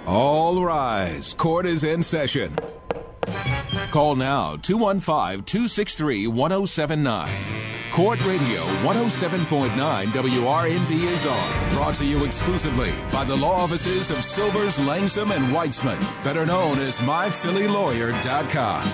All rise. Court is in session. Call now 215-263-1079. Court Radio 107.9 WRNB is on. Brought to you exclusively by the law offices of Silvers, Langsam, and Weitzman, better known as MyPhillyLawyer.com.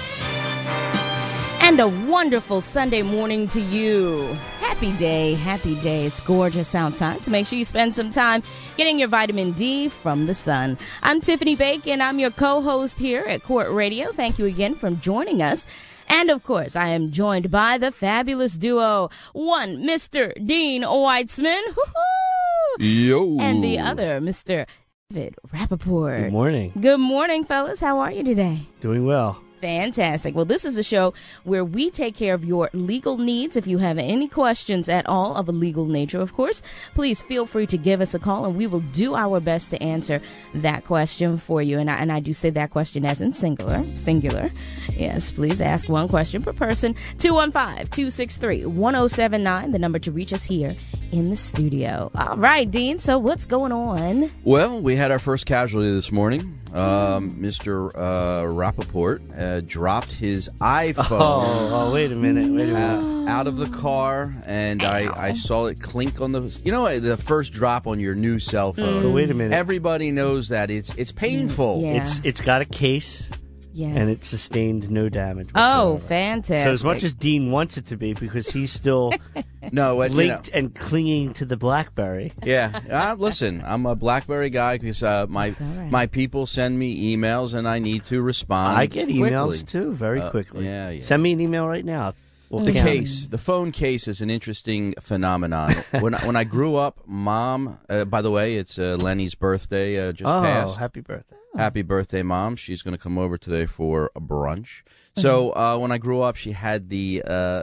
And a wonderful Sunday morning to you. Happy day, happy day. It's gorgeous outside, so make sure you spend some time getting your vitamin D from the sun. I'm Tiffany Bacon. I'm your co-host here at Court Radio. Thank you again for joining us. And, of course, I am joined by the fabulous duo. One, Mr. Dean Weitzman. Woo-hoo! Yo. And the other, Mr. David Rappaport. Good morning. Good morning, fellas. How are you today? Doing well. Fantastic. Well, this is a show where we take care of your legal needs. If you have any questions at all of a legal nature, of course, please feel free to give us a call, and we will do our best to answer that question for you. And I do say that question as in singular. Yes, please ask one question per person. 215-263-1079, the number to reach us here in the studio. All right, Dean, so what's going on? Well, we had our first casualty this morning. Mr. Rappaport dropped his iPhone. Oh, wait a minute. Out of the car, and I saw it clink on the. You know, the first drop on your new cell phone. Wait a minute. Everybody knows that it's painful. Yeah. It's got a case, Yes. and it sustained no damage Oh, whatsoever. fantastic. So as much as Dean wants it to be, because he's still linked. and clinging to the BlackBerry. Yeah. Listen, I'm a BlackBerry guy because my people send me emails and I need to respond. I get emails quickly. too, very quickly. Yeah. Send me an email right now. We'll The count. case, the phone case, is an interesting phenomenon. When I grew up, Mom. By the way, it's Lenny's birthday just passed. Happy birthday! Happy birthday, Mom! She's going to come over today for a brunch. So when I grew up, she had the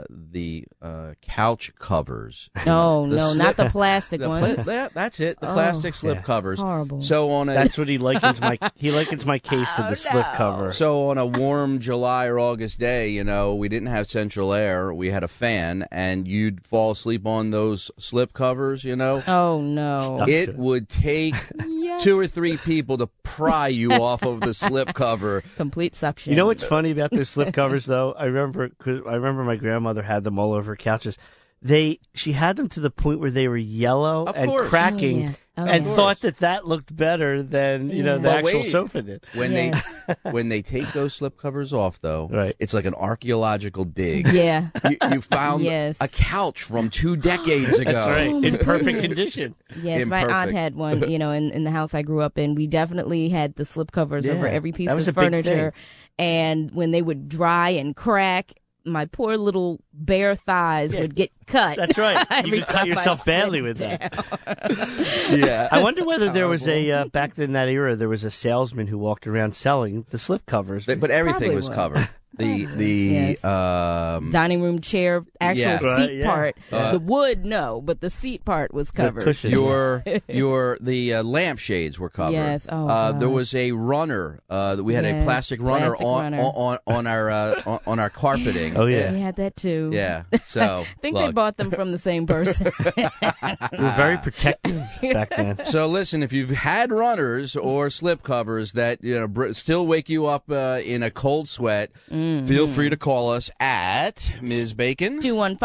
couch covers. No, The not the slip- plastic ones. That's it. The plastic slip yeah. covers. Horrible. So on a That's what he likens my case to the slip cover. So on a warm July or August day, we didn't have central air. We had a fan, and you'd fall asleep on those slip covers, Oh, no. Stuck. It would take 2 or 3 people to pry you off of the slip cover. Complete suction. You know what's funny about those slip covers, though? I remember my grandmother had them all over couches. She had them to the point where they were yellow Of and course. cracking, Oh, yeah. Oh, and yeah. thought that looked better than the But actual wait. sofa did. When Yes. when they take those slip covers off, though, Right. it's like an archeological dig. Yeah. You found Yes. a couch from 2 decades ago. That's right, in perfect condition. Yes, my aunt Imperfect. had one, in the house I grew up in. We definitely had the slip covers over Yeah, every piece that was of a big furniture. And when they would dry and crack, my poor little bare thighs would get cut. That's right. You every could cut time I yourself badly sat with that. down. Yeah. I wonder whether there was back in that era, there was a salesman who walked around selling the slip covers. But everything Probably was was. The Yes. Dining room chair, actual Yeah. seat Right, yeah. part. The wood, no, but the seat part was covered. cushions. the lampshades were covered. Yes. Oh, there gosh. was a runner. We had a Yes, plastic runner plastic on runner. on our carpeting. Oh, yeah. We had that too. Yeah. So I think they look. bought them from the same person. We were very protective back then. So listen, if you've had runners or slip covers that still wake you up in a cold sweat, feel free to call us at Ms. Bacon.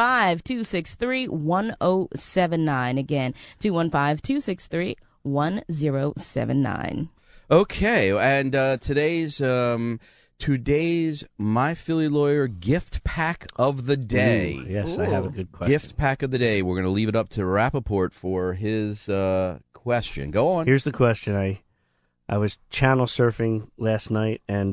215-263-1079. Again, 215-263-1079. Okay, and today's My Philly Lawyer gift pack of the day. Ooh, yes, I have a good question. Gift pack of the day. We're going to leave it up to Rappaport for his question. Go on. Here's the question. I was channel surfing last night and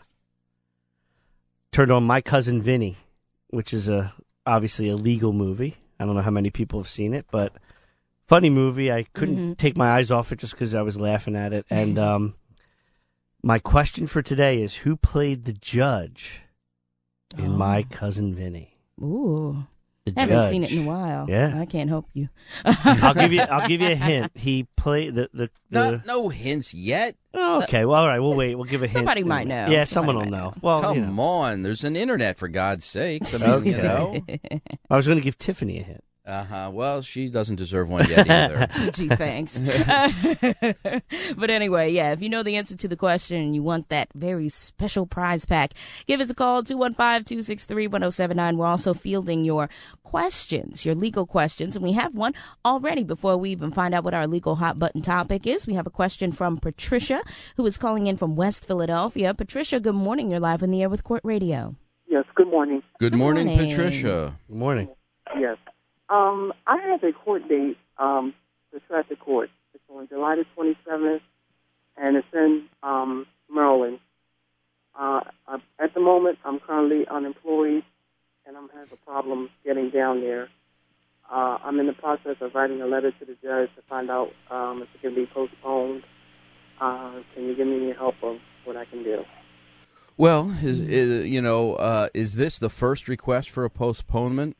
turned on My Cousin Vinny, which is obviously a legal movie. I don't know how many people have seen it, but funny movie. I couldn't take my eyes off it just because I was laughing at it. And my question for today is, who played the judge in My Cousin Vinny? Ooh. The Haven't judge. seen it in a while. Yeah. I can't help you. I'll give you a hint. He played the No hints yet. Oh, okay. Well, all right. We'll wait. We'll give a hint. Somebody might know. Yeah, Somebody someone will might know. know. Well, Come on. There's an internet, for God's sakes. I mean, Okay. I was going to give Tiffany a hint. Well, she doesn't deserve one yet either. Gee, thanks. But anyway, yeah, if you know the answer to the question and you want that very special prize pack, give us a call, 215-263-1079. We're also fielding your questions, your legal questions, and we have one already. Before we even find out what our legal hot button topic is, we have a question from Patricia, who is calling in from West Philadelphia. Patricia, good morning. You're live in the air with Court Radio. Yes, good morning. Good morning, Patricia. Good morning. Yes. I have a court date, the traffic court. It's on July the 27th, and it's in Maryland. At the moment, I'm currently unemployed, and I'm having a problem getting down there. I'm in the process of writing a letter to the judge to find out if it can be postponed. Can you give me any help of what I can do? Well, is this the first request for a postponement?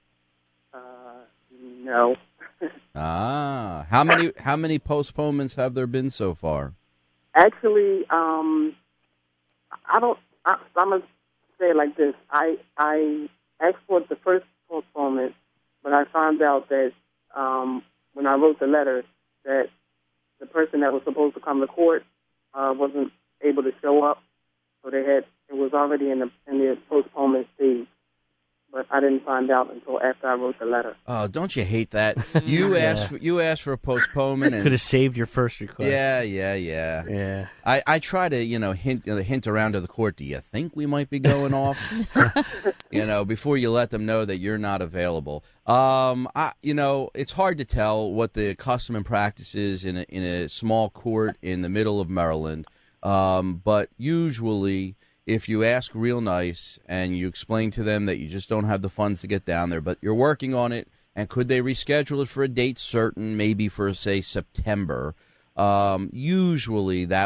No. How many postponements have there been so far? Actually, I'm gonna say it like this. I asked for the first postponement, but I found out that when I wrote the letter that the person that was supposed to come to court wasn't able to show up, so it was already in the postponement stage. But I didn't find out until after I wrote the letter. Oh, don't you hate that? You asked for a postponement, and Could have saved your first request. Yeah. I try to hint around to the court. Do you think we might be going off? Before you let them know that you're not available. It's hard to tell what the custom and practice is in a small court in the middle of Maryland. But usually, if you ask real nice and you explain to them that you just don't have the funds to get down there, but you're working on it, and could they reschedule it for a date certain, maybe for, say, September, usually that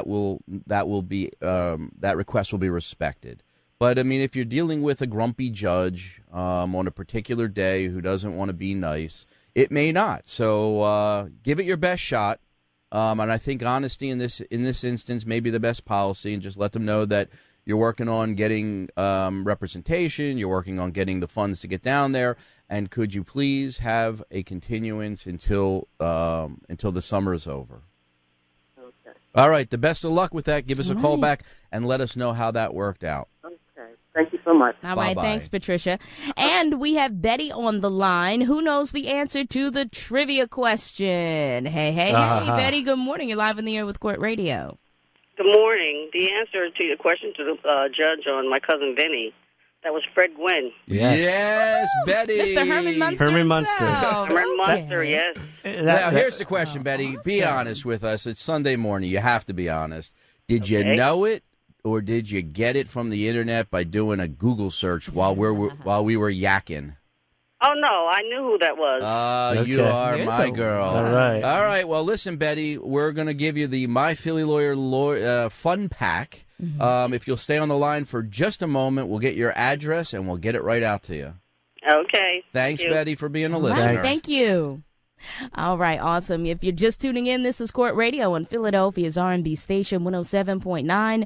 request will be respected. But, I mean, if you're dealing with a grumpy judge on a particular day who doesn't want to be nice, it may not. So give it your best shot. And I think honesty in this instance may be the best policy, and just let them know that you're working on getting representation. You're working on getting the funds to get down there. And could you please have a continuance until the summer is over? Okay. All right. The best of luck with that. Give us a call back and let us know how that worked out. Okay. Thank you so much. All right, thanks, Patricia. And we have Betty on the line, who knows the answer to the trivia question. Hey, Betty, good morning. You're live in the air with Court Radio. Good morning. The answer to your question to the judge on my cousin Vinny, that was Fred Gwynn. Yes, Betty. Mr. Herman Munster. Herman Munster. Herman Munster, yes. Now, here's the question, Betty. Be honest with us. It's Sunday morning. You have to be honest. Did you know it, or did you get it from the internet by doing a Google search while we were yakking? Oh, no, I knew who that was. Okay. You are my girl. All right. Well, listen, Betty, we're going to give you the My Philly Lawyer Fun Pack. If you'll stay on the line for just a moment, we'll get your address, and we'll get it right out to you. Okay. Thanks, Betty, for being a listener. Right, thank you. All right, awesome. If you're just tuning in, this is Court Radio on Philadelphia's R&B station, 107.9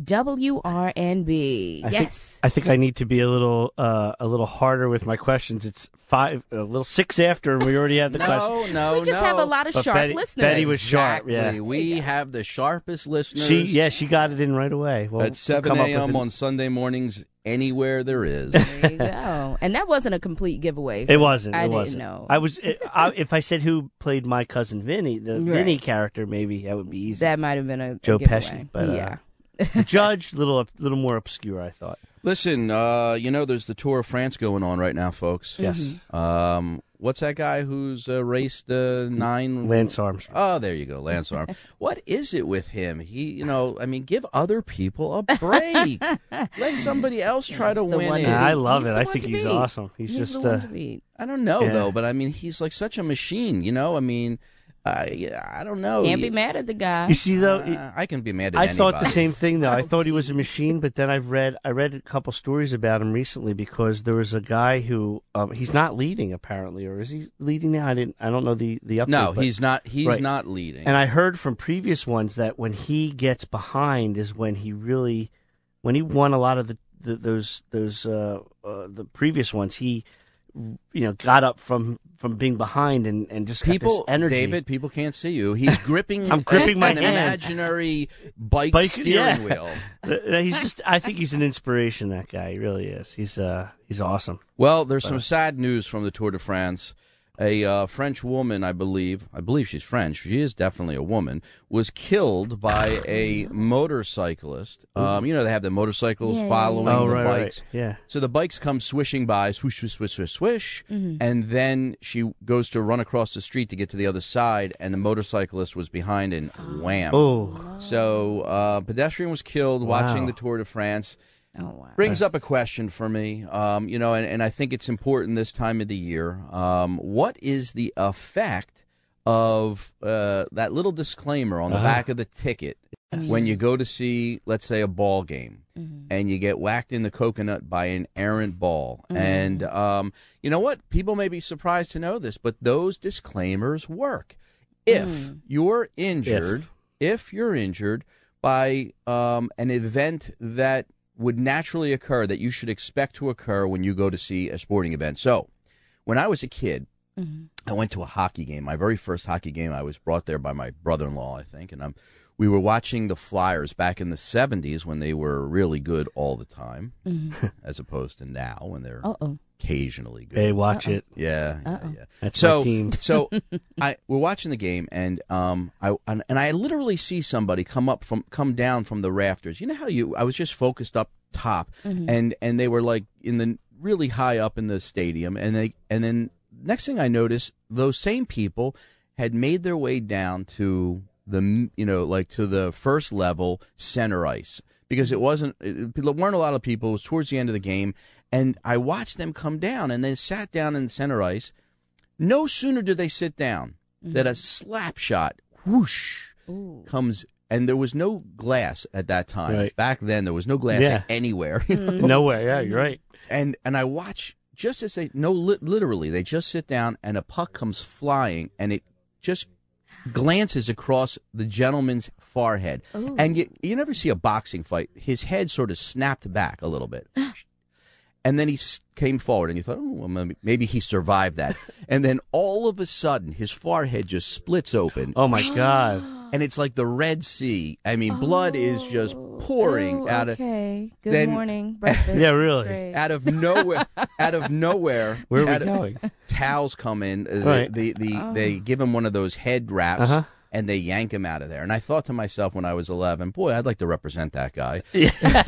WRNB. I think I need to be a little harder with my questions. It's 6 after, and we already had the question. We just have a lot of sharp listeners. Betty was sharp. Yeah, we have the sharpest listeners. She got it in right away. At 7 a.m. on Sunday mornings, anywhere there is. There you go. And that wasn't a complete giveaway. It wasn't. I didn't know. If I said who played my cousin Vinny, the Vinny character, maybe that would be easy. That might have been a Joe giveaway. Pesci, but yeah. The judge, little more obscure, I thought. Listen, there's the Tour of France going on right now, folks. Yes. What's that guy who's raced 9? Lance Armstrong. Oh, there you go, Lance Armstrong. What is it with him? He, give other people a break. Let somebody else try to win it. I love it. I think he's awesome. He's just. The one to beat. I don't know though, but he's like such a machine. I don't know. Can't be mad at the guy. You see, though, I can be mad at anybody. I thought the same thing, though. I thought he was a machine, but then I read a couple stories about him recently because there was a guy who he's not leading apparently, or is he leading now? I don't know the update. No, he's not. He's not leading. And I heard from previous ones that when he gets behind is when he won a lot of the previous ones. He got up from being behind and just got this energy. David, people can't see you. He's gripping. I'm gripping my an hand. Imaginary bike steering wheel. I think he's an inspiration. That guy, he really is. He's awesome. Well, there's some sad news from the Tour de France. A French woman, I believe she's French, she is definitely a woman, was killed by a motorcyclist. They have the motorcycles following the bikes. Right. Yeah. So the bikes come swishing by, swish, swish, swish, swish, swish, and then she goes to run across the street to get to the other side, and the motorcyclist was behind and wham. Oh. So pedestrian was killed watching the Tour de France. Oh, wow. Brings up a question for me, and I think it's important this time of the year. What is the effect of that little disclaimer on the back of the ticket when you go to see, let's say, a ball game, and you get whacked in the coconut by an errant ball? And you know what? People may be surprised to know this, but those disclaimers work. If you're injured, by an event that would naturally occur, that you should expect to occur when you go to see a sporting event. So, when I was a kid, I went to a hockey game. My very first hockey game, I was brought there by my brother-in-law, I think, and we were watching the Flyers back in the 70s when they were really good all the time, as opposed to now when they're occasionally good. Hey, watch it. Yeah. That's my team. So we're watching the game, and I literally see somebody come down from the rafters. You know how I was just focused up top, and they were like in the really high up in the stadium, and then next thing I noticed, those same people had made their way down to to the first level center ice, because there weren't a lot of people. It was towards the end of the game, and I watched them come down, and they sat down in center ice. No sooner did they sit down that a slap shot, whoosh, comes, and there was no glass at that time. Right. Back then, there was no glass anywhere. Nowhere. Yeah, you're right. And I watch just as literally, they just sit down, and a puck comes flying, and it just glances across the gentleman's forehead. Ooh. And you never see a boxing fight. His head sort of snapped back a little bit. And then he came forward, and you thought, oh, well, maybe he survived that. And then all of a sudden, his forehead just splits open. Oh, my God. And it's like the Red Sea. I mean, blood is just pouring out of... Okay, good morning, breakfast. Yeah, really. Great. Out of nowhere. Where are we going? Towels come in. Right. They give him one of those head wraps, and they yank him out of there. And I thought to myself when I was 11, boy, I'd like to represent that guy. Yeah,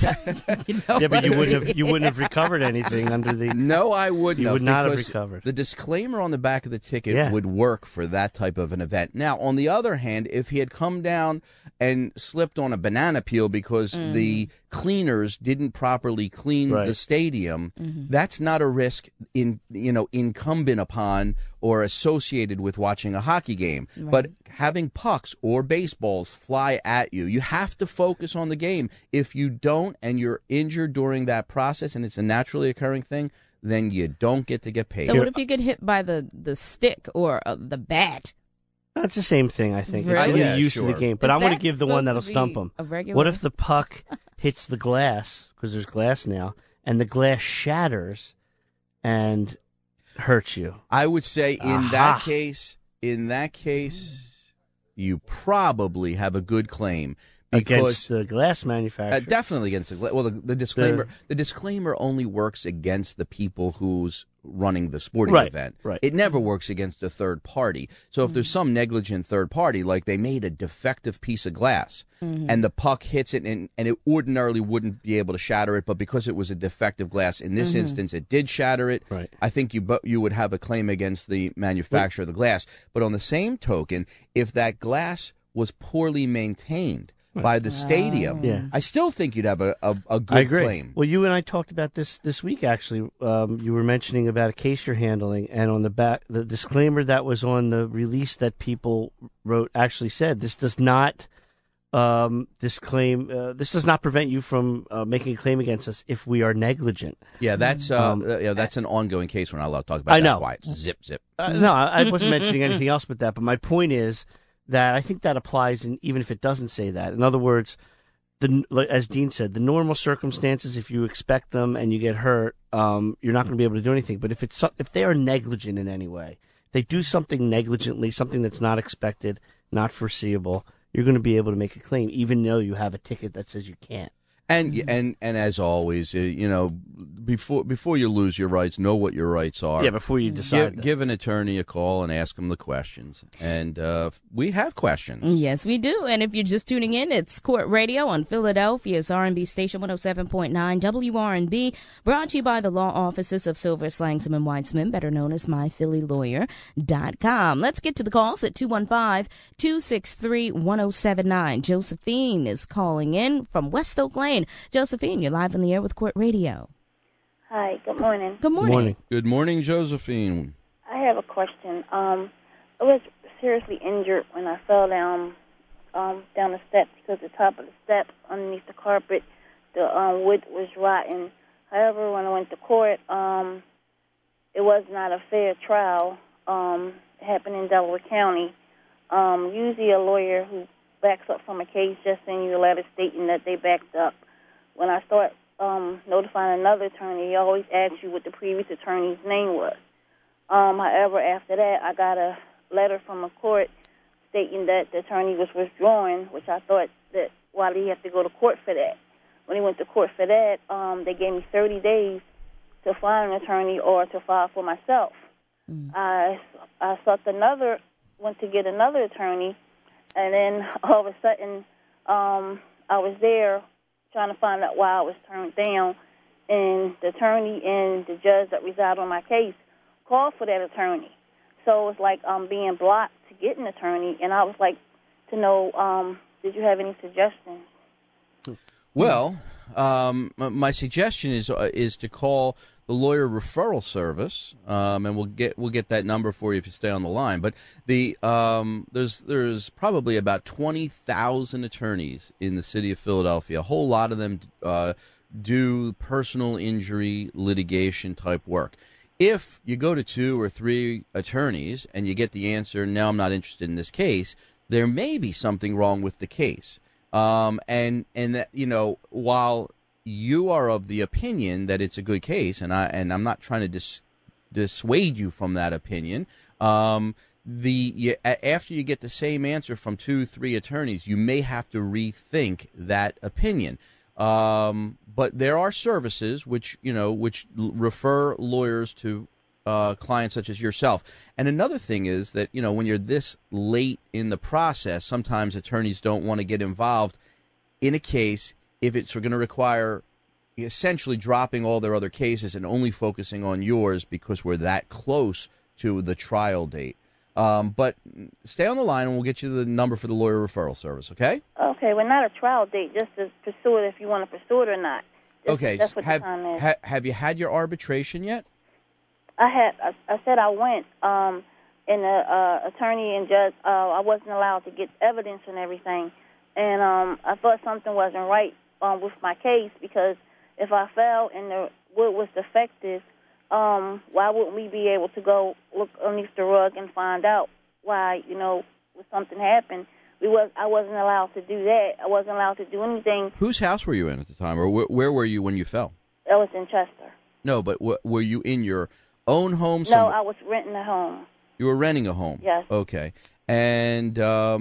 but you wouldn't have recovered anything under the... No, I wouldn't. You would not have recovered. The disclaimer on the back of the ticket would work for that type of an event. Now, on the other hand, if he had come down and slipped on a banana peel because the cleaners didn't properly clean the stadium, that's not a risk incumbent upon or associated with watching a hockey game. Right. But having pucks or baseballs fly at you, you have to focus on the game. If you don't, and you're injured during that process, and it's a naturally occurring thing, then you don't get to get paid. So what if you get hit by the stick or the bat? That's the same thing, I think. Really? It's really used to the game. But I want to give the one that'll stump him. What if the puck hits the glass, because there's glass now, and the glass shatters and hurts you? I would say in that case, you probably have a good claim. Against the glass manufacturer. Definitely against the glass. Well, the disclaimer only works against the people who's running the sporting event. Right. It never works against a third party. So if there's some negligent third party, like they made a defective piece of glass and the puck hits it and it ordinarily wouldn't be able to shatter it, but because it was a defective glass, in this instance it did shatter it, I think you would have a claim against the manufacturer of the glass. But on the same token, if that glass was poorly maintained by the stadium, I still think you'd have a good claim. Well, you and I talked about this week, actually. You were mentioning about a case you're handling, and on the back, the disclaimer that was on the release that people wrote actually said, this does not this does not prevent you from making a claim against us if we are negligent. Yeah, that's an ongoing case. We're not allowed to talk about that. Quiet. Zip. No, I wasn't mentioning anything else but that. But my point is that I think that applies, even if it doesn't say that. In other words, as Dean said, the normal circumstances, if you expect them and you get hurt, you're not going to be able to do anything. But if they are negligent in any way, they do something negligently, something that's not expected, not foreseeable, you're going to be able to make a claim, even though you have a ticket that says you can't. And as always, before you lose your rights, know what your rights are. Yeah, before you decide. Give an attorney a call and ask them the questions. And we have questions. Yes, we do. And if you're just tuning in, it's Court Radio on Philadelphia's R&B station 107.9 WRNB, brought to you by the law offices of Silver, Slangsom, and Weitzman, better known as myphillylawyer.com. Let's get to the calls at 215-263-1079. Josephine is calling in from West Oak Lane. Josephine, you're live on the air with Court Radio. Hi, good morning. Good morning. Good morning, Josephine. I have a question. I was seriously injured when I fell down the steps because the top of the steps underneath the carpet, the wood was rotten. However, when I went to court, it was not a fair trial. It happened in Delaware County. Usually a lawyer who backs up from a case just sends you a letter stating that they backed up. When I start notifying another attorney, he always asks you what the previous attorney's name was. However, after that, I got a letter from a court stating that the attorney was withdrawing, which I thought that why did he have to go to court for that? When he went to court for that, they gave me 30 days to find an attorney or to file for myself. I went to get another attorney, and then all of a sudden I was there trying to find out why I was turned down, and the attorney and the judge that reside on my case called for that attorney. So it's like I'm being blocked to get an attorney, and I was like to know, did you have any suggestions? Well, my suggestion is to call the lawyer referral service, and we'll get that number for you if you stay on the line. But there's probably about 20,000 attorneys in the city of Philadelphia. A whole lot of them do personal injury litigation type work. If you go to 2 or 3 attorneys and you get the answer, no, I'm not interested in this case, there may be something wrong with the case. And that, while you are of the opinion that it's a good case, and I'm not trying to dissuade you from that opinion. After you get the same answer from 2-3 attorneys, you may have to rethink that opinion. But there are services which refer lawyers to clients such as yourself. And another thing is that when you're this late in the process, sometimes attorneys don't want to get involved in a case if it's going to require essentially dropping all their other cases and only focusing on yours because we're that close to the trial date. But stay on the line and we'll get you the number for the lawyer referral service, okay? Okay, well, not a trial date, just to pursue it if you want to pursue it or not. Okay, that's what the time is. Have you had your arbitration yet? I said I went, and the attorney and judge, I wasn't allowed to get evidence and everything. And I thought something wasn't right with my case because if I fell and the wood was defective, why wouldn't we be able to go look underneath the rug and find out why, something happened? I wasn't allowed to do that. I wasn't allowed to do anything. Whose house were you in at the time, or where were you when you fell? I was in Chester. No, but were you in your own home? No, I was renting a home. You were renting a home? Yes. Okay. And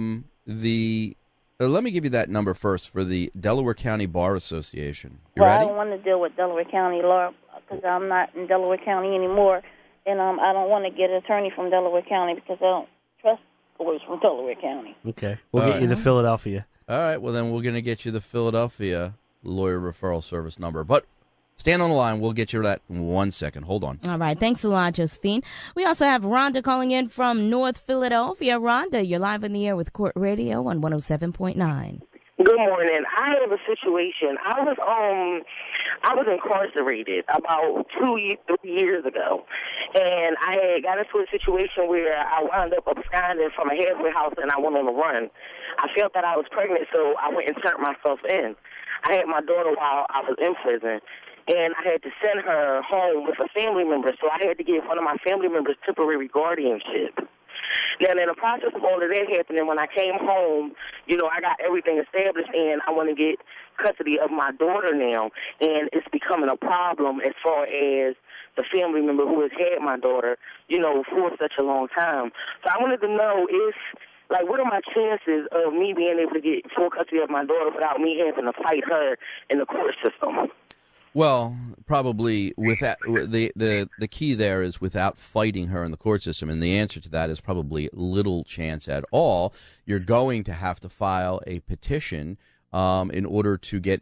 let me give you that number first for the Delaware County Bar Association. You ready? I don't want to deal with Delaware County law because I'm not in Delaware County anymore, and I don't want to get an attorney from Delaware County because I don't trust lawyers from Delaware County. Okay. We'll get you the Philadelphia. All right. Well, then we're going to get you the Philadelphia lawyer referral service number. But stand on the line. We'll get you that in 1 second. Hold on. All right. Thanks a lot, Josephine. We also have Rhonda calling in from North Philadelphia. Rhonda, you're live in the air with Court Radio on 107.9. Good morning. I have a situation. I was incarcerated about 3 years ago, and I had got into a situation where I wound up absconding from a halfway house, and I went on a run. I felt that I was pregnant, so I went and turned myself in. I had my daughter while I was in prison, and I had to send her home with a family member, so I had to give one of my family members temporary guardianship. Now, in the process of all of that happening, when I came home, you know, I got everything established, and I want to get custody of my daughter now, and it's becoming a problem as far as the family member who has had my daughter, you know, for such a long time. So I wanted to know if, like, what are my chances of me being able to get full custody of my daughter without me having to fight her in the court system? Well, probably without the key there is without fighting her in the court system, and the answer to that is probably little chance at all. You're going to have to file a petition in order to get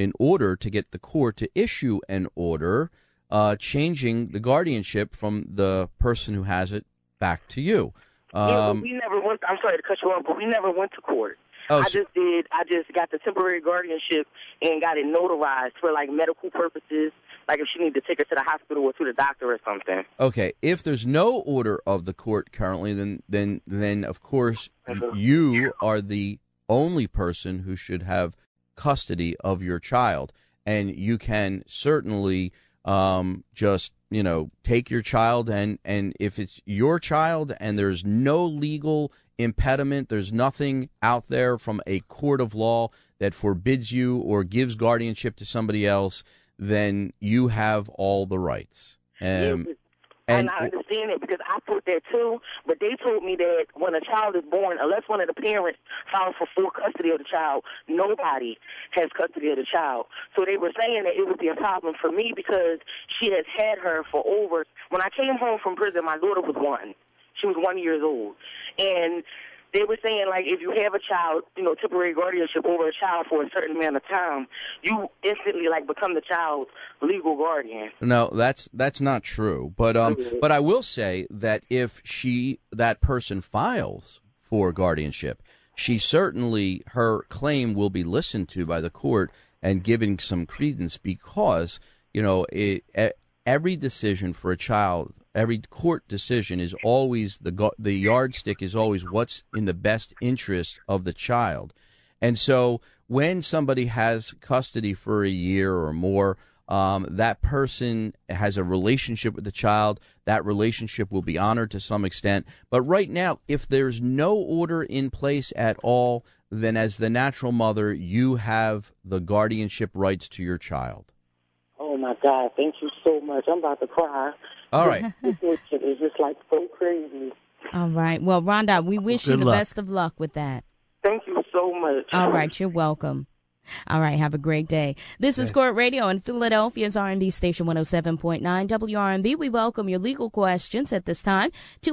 the court to issue an order changing the guardianship from the person who has it back to you. Yeah, but we never went. I'm sorry to cut you off, but we never went to court. I just got the temporary guardianship and got it notarized for, like, medical purposes, like if she needed to take her to the hospital or to the doctor or something. Okay, if there's no order of the court currently, then of course you are the only person who should have custody of your child, and you can certainly just, you know, take your child, and if it's your child and there's no legal impediment, there's nothing out there from a court of law that forbids you or gives guardianship to somebody else, then you have all the rights. And I understand it because I thought that too, but they told me that when a child is born, unless one of the parents files for full custody of the child, nobody has custody of the child. So they were saying that it would be a problem for me because she has had her for over. When I came home from prison, my daughter was 1. She was 1 year old. And they were saying, like, if you have a child, you know, temporary guardianship over a child for a certain amount of time, you instantly, like, become the child's legal guardian. No, that's not true. But I will say that if that person files for guardianship, she certainly, her claim will be listened to by the court and given some credence because, you know, every decision for a child, every court decision is always the yardstick is always what's in the best interest of the child. And so when somebody has custody for a year or more, that person has a relationship with the child. That relationship will be honored to some extent. But right now, if there's no order in place at all, then as the natural mother, you have the guardianship rights to your child. Oh, my God. Thank you so much. I'm about to cry. All right. It's just, like, so crazy. All right. Well, Rhonda, we wish you the best of luck with that. Thank you so much. All right. You're welcome. All right. Have a great day. This is Court Radio in Philadelphia's R&B station 107.9 WRNB. We welcome your legal questions at this time.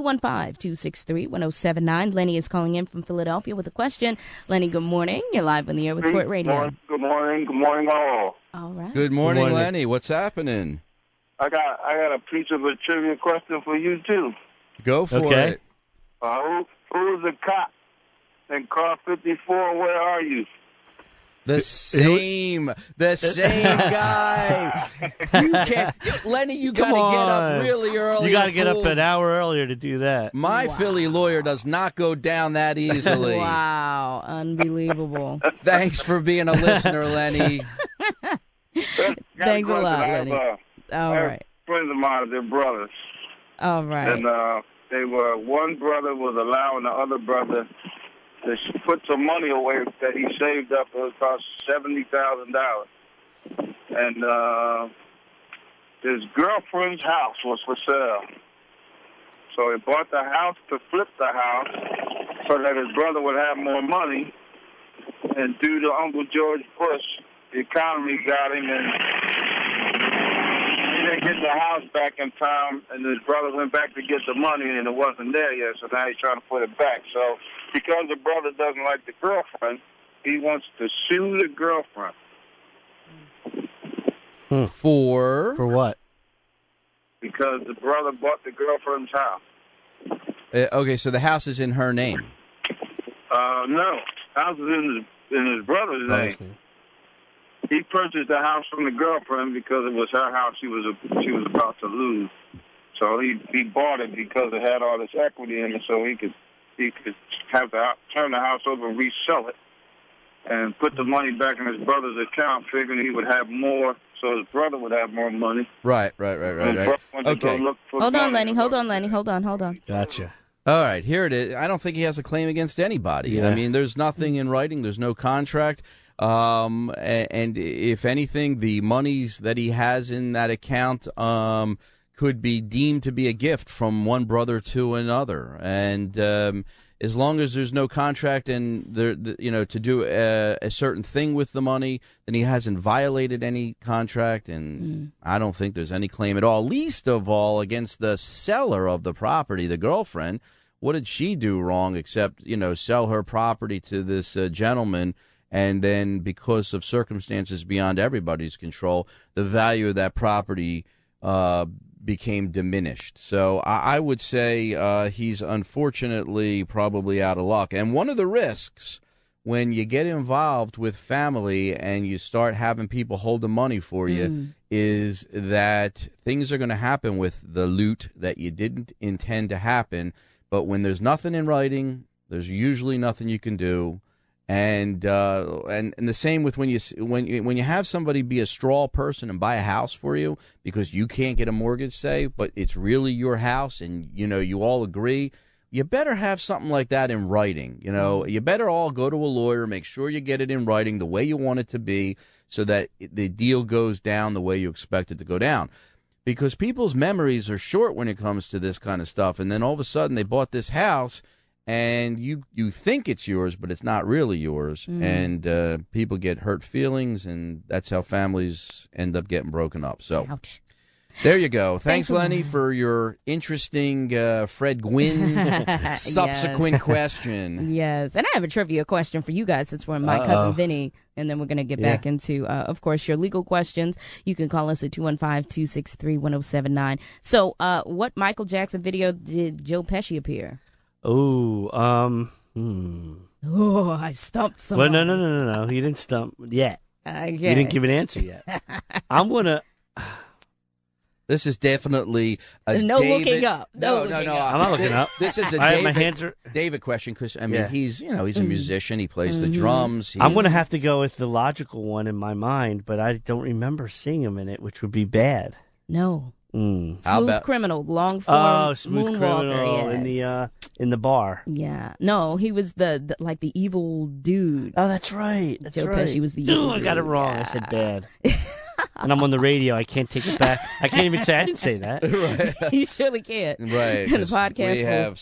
215-263-1079. Lenny is calling in from Philadelphia with a question. Lenny, good morning. You're live on the air with Court Radio. Good morning. Good morning, all. All right. Good morning, Lenny. What's happening? I got a piece of a trivia question for you too. Go for it. Who's the cop in car 54? Where are you? The same guy. You can't, Lenny. You got to get up really early. You got to get up an hour earlier to do that. My Philly lawyer does not go down that easily. Wow, unbelievable. Thanks for being a listener, Lenny. Thanks a lot, Lenny. All right. Friends of mine, they're brothers. All right. And one brother was allowing the other brother to put some money away that he saved up. It was about $70,000. And his girlfriend's house was for sale. So he bought the house to flip the house so that his brother would have more money. And due to Uncle George Bush, the economy got him, and he didn't get the house back in time, and his brother went back to get the money, and it wasn't there yet, so now he's trying to put it back. So because the brother doesn't like the girlfriend, he wants to sue the girlfriend. For what? Because the brother bought the girlfriend's house. Okay, so the house is in her name. No, the house is in his brother's name. He purchased the house from the girlfriend because it was her house she was about to lose. So he bought it because it had all this equity in it, so he could have to turn the house over and resell it and put the money back in his brother's account, figuring he would have more, so his brother would have more money. Right. Okay. Hold on, Lenny. Hold on. Gotcha. All right, here it is. I don't think he has a claim against anybody. Yeah. I mean, there's nothing in writing. There's no contract. And if anything, the monies that he has in that account could be deemed to be a gift from one brother to another. And as long as there's no contract and to do a certain thing with the money, then he hasn't violated any contract, and I don't think there's any claim at all. Least of all against the seller of the property, the girlfriend. What did she do wrong except sell her property to this gentleman? And then, because of circumstances beyond everybody's control, the value of that property became diminished. So I would say he's unfortunately probably out of luck. And one of the risks when you get involved with family and you start having people hold the money for you is that things are going to happen with the loot that you didn't intend to happen. But when there's nothing in writing, there's usually nothing you can do. And the same with when you have somebody be a straw person and buy a house for you because you can't get a mortgage, say, but it's really your house and you all agree. You better have something like that in writing. You better all go to a lawyer, make sure you get it in writing the way you want it to be, so that the deal goes down the way you expect it to go down. Because people's memories are short when it comes to this kind of stuff, and then all of a sudden they bought this house. And you think it's yours, but it's not really yours. And people get hurt feelings, and that's how families end up getting broken up. So Ouch. There you go. Thanks, Lenny, for your interesting Fred Gwynn subsequent question. Yes. And I have a trivia question for you guys since we're in My Cousin Vinny. And then we're going to get back into, of course, your legal questions. You can call us at 215-263-1079. So what Michael Jackson video did Joe Pesci appear? Oh, Oh, I stumped somebody. Well, no. He didn't stump yet. Okay. You didn't give an answer yet. I'm going to... This is definitely a no David, looking up. No. I'm not looking up. This is a David question because I mean he's a musician. He plays the drums. I'm going to have to go with the logical one in my mind, but I don't remember seeing him in it, which would be bad. No. Smooth Criminal, long form. Smooth Moonwalker, Criminal in the bar. Yeah. No, he was the evil dude. Oh, that's right. Joe Pesci was the evil dude. I got it wrong. Yeah. I said bad. And I'm on the radio. I can't take it back. I can't even say I didn't say that. Right. You surely can't. Right. The podcast we have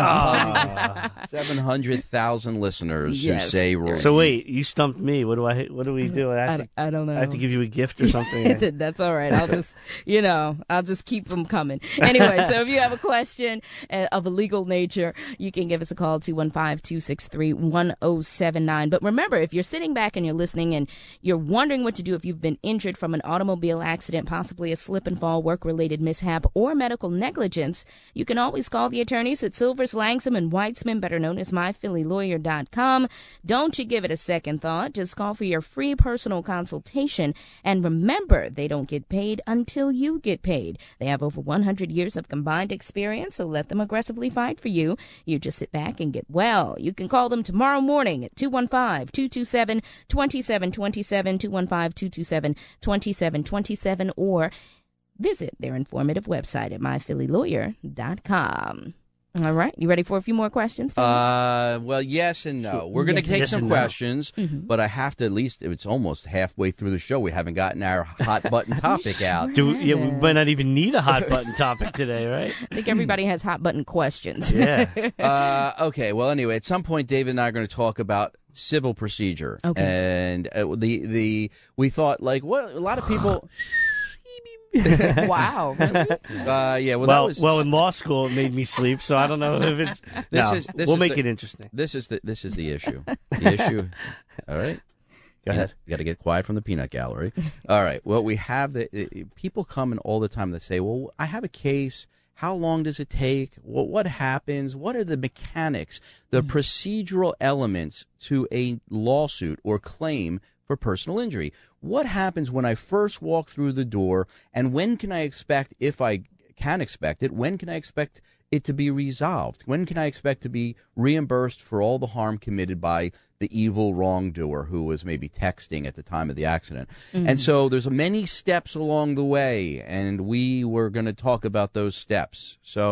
700,000 listeners who say wrong. So wait, you stumped me. What do we do? I don't know. I have to give you a gift or something. That's all right. I'll just keep them coming. Anyway, so if you have a question of a legal nature, you can give us a call, 215-263-1079. But remember, if you're sitting back and you're listening and you're wondering what to do if you've been injured from an automobile accident, possibly a slip and fall, work-related mishap, or medical negligence, you can always call the attorneys at Silvers, Langsom, and Weitzman, better known as MyPhillyLawyer.com. Don't you give it a second thought. Just call for your free personal consultation. And remember, they don't get paid until you get paid. They have over 100 years of combined experience, so let them aggressively fight for you. You just sit back and get well. You can call them tomorrow morning at 215-227-2727, 215-227-2727, or visit their informative website at myphillylawyer.com. All right. You ready for a few more questions? Well, yes and no. We're going to take some questions, but I have to it's almost halfway through the show. We haven't gotten our hot button topic out. We might not even need a hot button topic today, right? I think everybody has hot button questions. Yeah. Okay. Well, anyway, at some point, David and I are going to talk about civil procedure. Okay. And we thought, like, what a lot of people... Wow. Really? Yeah. Well, in law school it made me sleep, so I don't know if it's. We'll make it interesting. This is the issue. The issue. All right. Go ahead. You got to get quiet from the peanut gallery. All right. Well, we have people come in all the time that say, "Well, I have a case. How long does it take? What happens? What are the mechanics, the procedural elements to a lawsuit or claim for personal injury? What happens when I first walk through the door, and when can I expect, if I can expect it, when can I expect it to be resolved? When can I expect to be reimbursed for all the harm committed by the evil wrongdoer who was maybe texting at the time of the accident?" And so there's many steps along the way, and we were going to talk about those steps. So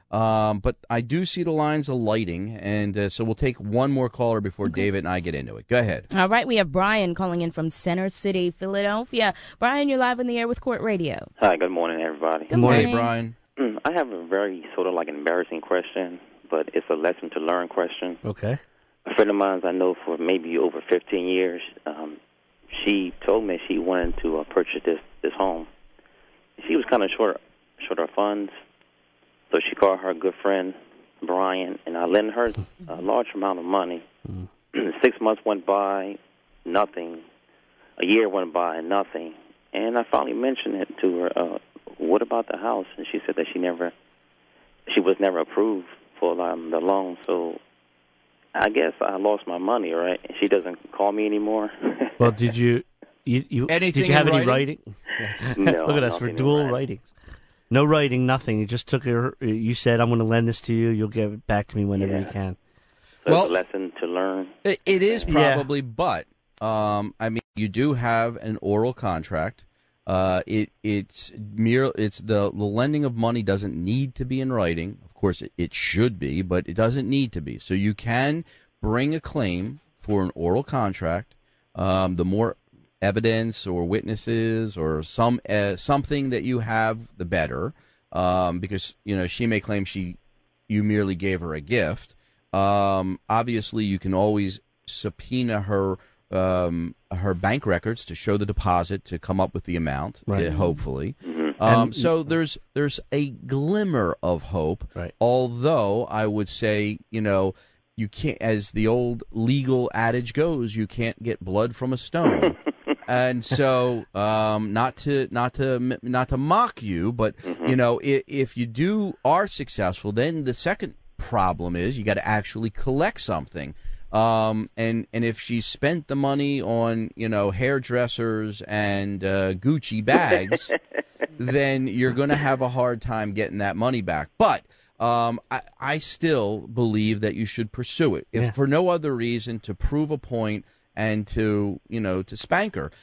But I do see the lines of lighting, and so we'll take one more caller before David and I get into it. Go ahead. All right, we have Brian calling in from Center City, Philadelphia. Brian, you're live on the air with Court Radio. Hi, good morning, everybody. Good morning. Hey, Brian. I have a very sort of like an embarrassing question, but it's a lesson to learn question. Okay. A friend of mine I know for maybe over 15 years, she told me she wanted to purchase this home. She was kind of short of funds, so she called her good friend, Brian, and I lent her a large amount of money. 6 months went by, nothing. A year went by, nothing. And I finally mentioned it to her, what about the house? And she said that she was never approved for the loan, so I guess I lost my money, right? She doesn't call me anymore. Well, did you Anything have in any writing? No. Look at us, we're dual writings. No writing, nothing. You just took her. You said, "I'm going to lend this to you. You'll give it back to me whenever you can." So it's a lesson to learn. It is probably, but I mean, you do have an oral contract. It's the lending of money doesn't need to be in writing. Of course, it should be, but it doesn't need to be. So you can bring a claim for an oral contract. The more evidence or witnesses or something that you have, the better, because she may claim you merely gave her a gift. Obviously, you can always subpoena her bank records to show the deposit to come up with the amount, right. Hopefully. So there's a glimmer of hope, right. Although I would say you can't, as the old legal adage goes, you can't get blood from a stone. And so, not to mock you, but if you are successful, then the second problem is you got to actually collect something. And if she spent the money on hairdressers and Gucci bags, then you're going to have a hard time getting that money back. But I still believe that you should pursue it, if for no other reason, to prove a point and to spank her.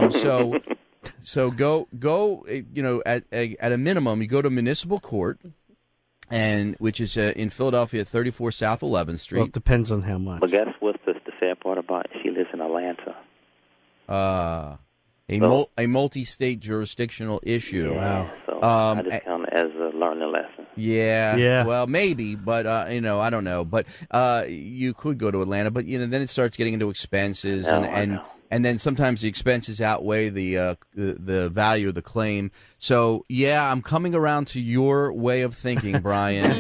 So go at a minimum, you go to municipal court, and which is in Philadelphia, 34 South 11th Street. Well, it depends on how much. But guess what's the sad part about it? She lives in Atlanta. A multi-state jurisdictional issue. Wow. So I just count it as a learning lesson. Yeah. Well, maybe, but I don't know. But you could go to Atlanta, but then it starts getting into expenses, and then sometimes the expenses outweigh the value of the claim. So I'm coming around to your way of thinking, Brian.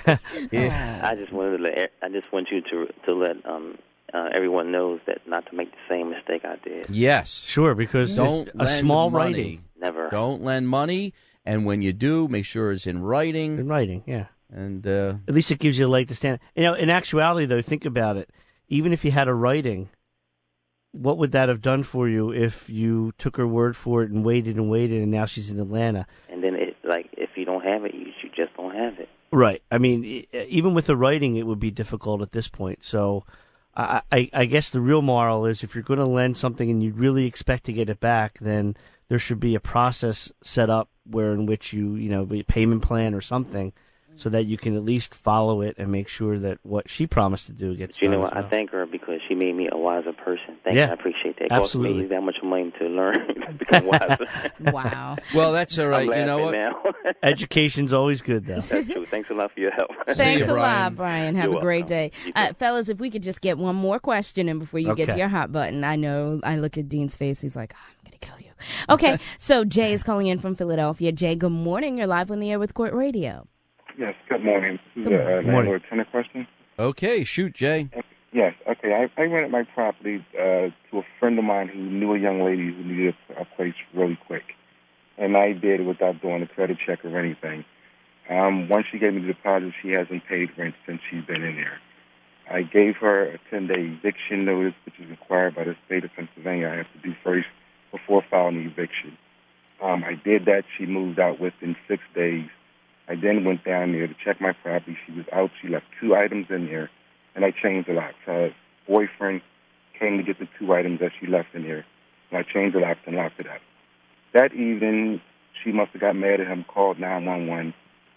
I just want you to let everyone knows that not to make the same mistake I did. Yes, sure, because don't a small writing. Never. Don't lend money, and when you do, make sure it's in writing. In writing, yeah. And at least it gives you a leg to stand. In actuality, though, think about it. Even if you had a writing, what would that have done for you if you took her word for it and waited, and now she's in Atlanta? And then, if you don't have it, you just don't have it. Right. I mean, even with the writing, it would be difficult at this point. So I guess the real moral is, if you're going to lend something and you really expect to get it back, then there should be a process set up in which a payment plan or something, so that you can at least follow it and make sure that what she promised to do gets done. You know what? Well. I thank her because she made me a wiser person. Thank you. I appreciate that. It Absolutely. cost me that much money to learn to become wiser. Wow. Well, that's all right. I'm You know what? now. Education's always good, though. That's true. Thanks a lot for your help. Thanks you, a Brian. lot, Brian. Have You're a great welcome. day. Fellas, if we could just get one more question in before you get to your hot button. I know I look at Dean's face. He's like, I'm going to kill you. Okay, so Jay is calling in from Philadelphia. Jay, good morning. You're live on the air with Court Radio. Yes, good morning. This is Good a landlord-tenant question. Okay, shoot, Jay. Yes, okay. I rented my property to a friend of mine who knew a young lady who needed a place really quick. And I did it without doing a credit check or anything. Once she gave me the deposit, she hasn't paid rent since she's been in there. I gave her a 10-day eviction notice, which is required by the state of Pennsylvania. I have to do first before filing the eviction. I did that. She moved out within 6 days. I then went down there to check my property. She was out. She left 2 items in there, and I changed the locks. Her boyfriend came to get the 2 items that she left in there, and I changed the locks and locked it up. That evening, she must have got mad at him, called 911.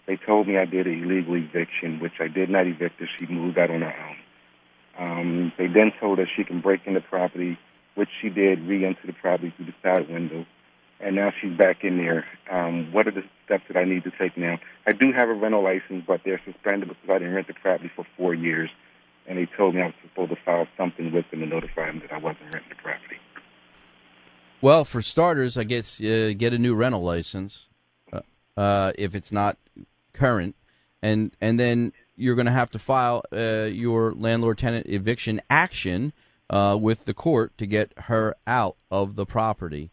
They told me I did an illegal eviction, which I did not evict her. She moved out on her own. They then told her she can break in the property, which she did, re-enter the property through the side window, and now she's back in there. What are the steps that I need to take now? I do have a rental license, but they're suspended because I didn't rent the property for 4 years, and they told me I was supposed to file something with them to notify them that I wasn't renting the property. Well, for starters, I guess get a new rental license if it's not current, and then you're going to have to file your landlord-tenant eviction action with the court to get her out of the property.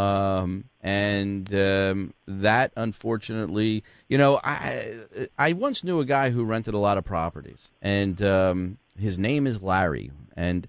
That, unfortunately, I once knew a guy who rented a lot of properties, and his name is Larry. And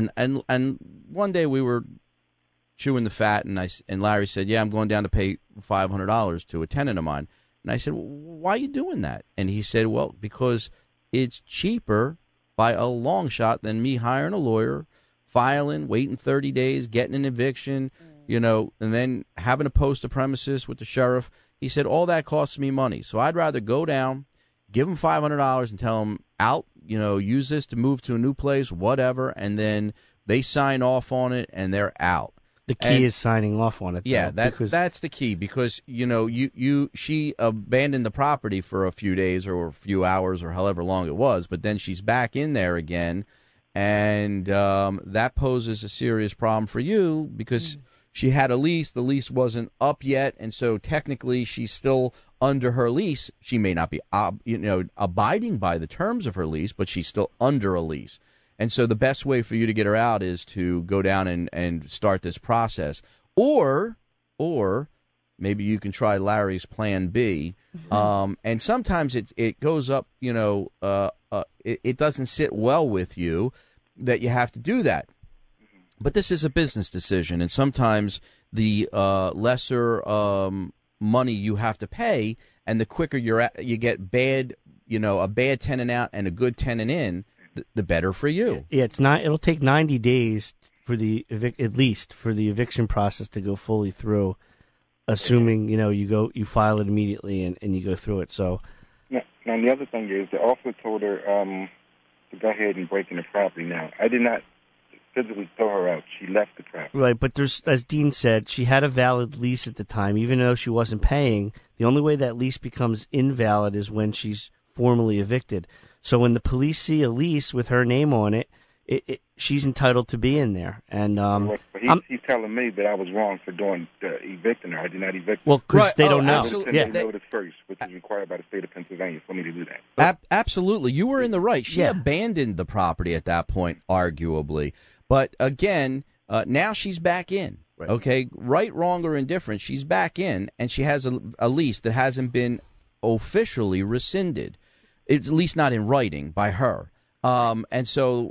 one day we were chewing the fat, and Larry said, "Yeah, I'm going down to pay $500 to a tenant of mine." And I said, "Why are you doing that?" And he said, "Well, because it's cheaper by a long shot than me hiring a lawyer, filing, waiting 30 days, getting an eviction, and then having to post a premises with the sheriff." He said, "All that costs me money. So I'd rather go down, give them $500 and tell them out, use this to move to a new place, whatever, and then they sign off on it and they're out." The key is signing off on it. Yeah, though, that's the key, because she abandoned the property for a few days or a few hours or however long it was, but then she's back in there again, and that poses a serious problem for you because she had a lease. The lease wasn't up yet, and so technically she's still under her lease. She may not be abiding by the terms of her lease, but she's still under a lease. And so the best way for you to get her out is to go down and start this process. Or maybe you can try Larry's plan B. And sometimes it goes up, it doesn't sit well with you that you have to do that. But this is a business decision, and sometimes the lesser money you have to pay, and the quicker you get a bad tenant out and a good tenant in, the better for you. Yeah, it'll take 90 days for at least for the eviction process to go fully through, assuming you file it immediately and you go through it. So now the other thing is the officer told her to go ahead and break in the property. Now I did not physically throw her out. She left the property. Right, but as Dean said, she had a valid lease at the time, even though she wasn't paying. The only way that lease becomes invalid is when she's formally evicted. So when the police see a lease with her name on it, she's entitled to be in there. And he's telling me that I was wrong for evicting her. I did not evict her. Well, because they don't know. Absolutely. Yeah. Notice first, which is required by the state of Pennsylvania for me to do that. Absolutely. You were in the right. She abandoned the property at that point, arguably. But again, now she's back in. Right. Okay, right, wrong, or indifferent, she's back in, and she has a lease that hasn't been officially rescinded. It's at least not in writing by her. And so,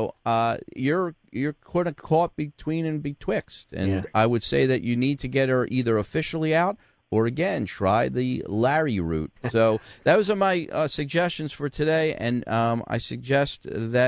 you're kind of caught between and betwixt. And I would say that you need to get her either officially out or, again, try the Larry route. So those are my suggestions for today. And I suggest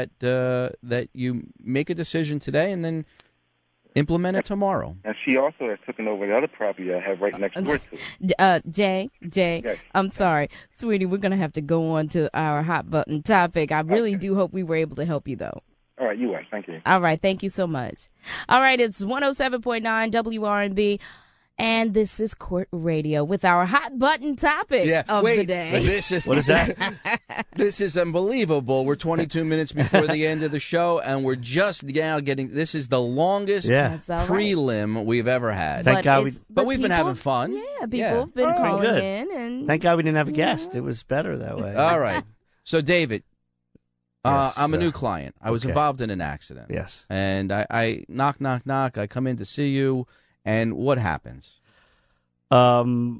that you make a decision today and then implement it tomorrow. And she also has taken over the other property I have right next door to. Jay, yes. I'm sorry. Sweetie, we're going to have to go on to our hot button topic. I really do hope we were able to help you, though. All right, you are. Thank you. All right, thank you so much. All right, it's 107.9 WRNB. And this is Court Radio with our hot button topic of the day. What is that? This is unbelievable. We're 22 minutes before the end of the show, and we're just now getting. This is the longest prelim we've ever had. Thank God but we've been having fun. Yeah, people have been calling in, and thank God we didn't have a guest. It was better that way. All right. So, David, I'm a new client. I was involved in an accident. Yes. And I knock. I come in to see you. And what happens? Well,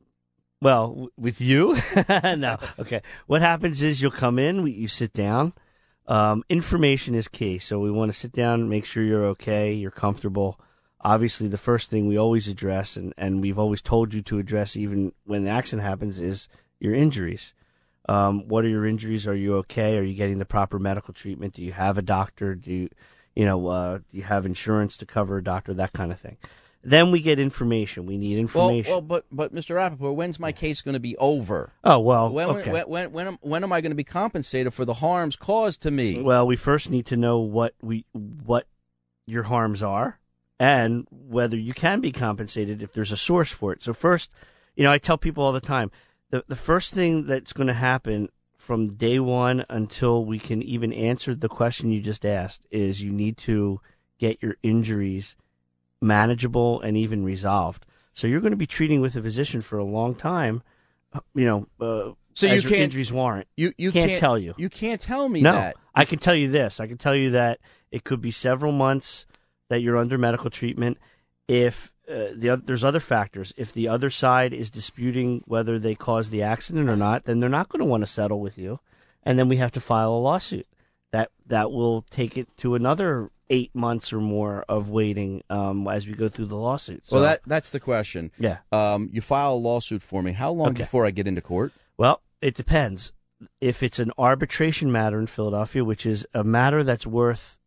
with you? No. Okay. What happens is you'll come in, you sit down. Information is key. So we want to sit down, make sure you're okay, you're comfortable. Obviously, the first thing we always address, and we've always told you to address even when the accident happens, is your injuries. What are your injuries? Are you okay? Are you getting the proper medical treatment? Do you have a doctor? Do you have insurance to cover a doctor? That kind of thing. Then we get information. We need information. Well, but Mr. Rappaport, when's my case going to be over? Oh, well, okay. When am I going to be compensated for the harms caused to me? Well, we first need to know what your harms are and whether you can be compensated if there's a source for it. So first, I tell people all the time, the first thing that's going to happen from day one until we can even answer the question you just asked is you need to get your injuries manageable and even resolved. So you're going to be treating with a physician for a long time, so you your injuries warrant. You can't tell you. You can't tell me no, that. I can tell you this. I can tell you that it could be several months that you're under medical treatment. If there's other factors. If the other side is disputing whether they caused the accident or not, then they're not going to want to settle with you. And then we have to file a lawsuit. That will take it to another 8 months or more of waiting as we go through the lawsuit. So, well, that's the question. Yeah. You file a lawsuit for me. How long before I get into court? Well, it depends. If it's an arbitration matter in Philadelphia, which is a matter that's worth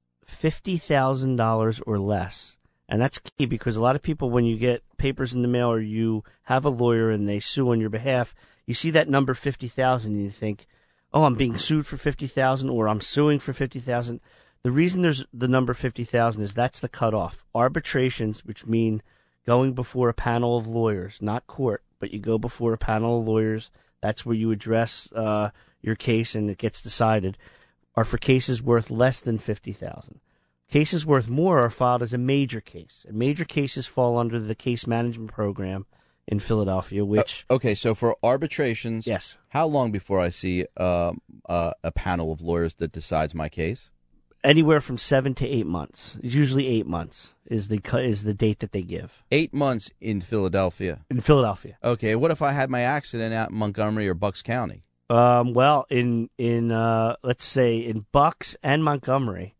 $50,000 or less, and that's key because a lot of people, when you get papers in the mail or you have a lawyer and they sue on your behalf, you see that number 50,000 and you think, oh, I'm being sued for 50,000 or I'm suing for 50,000. The reason there's the number 50,000 is that's the cutoff. Arbitrations, which mean going before a panel of lawyers, not court, but you go before a panel of lawyers. That's where you address your case and it gets decided, are for cases worth less than 50,000. Cases worth more are filed as a major case. And major cases fall under the case management program in Philadelphia, which... okay, so for arbitrations, yes. How long before I see a panel of lawyers that decides my case? Anywhere from 7 to 8 months. It's usually 8 months is the date that they give. 8 months in Philadelphia? In Philadelphia. Okay, what if I had my accident out in Montgomery or Bucks County? Well, in let's say in Bucks and Montgomery,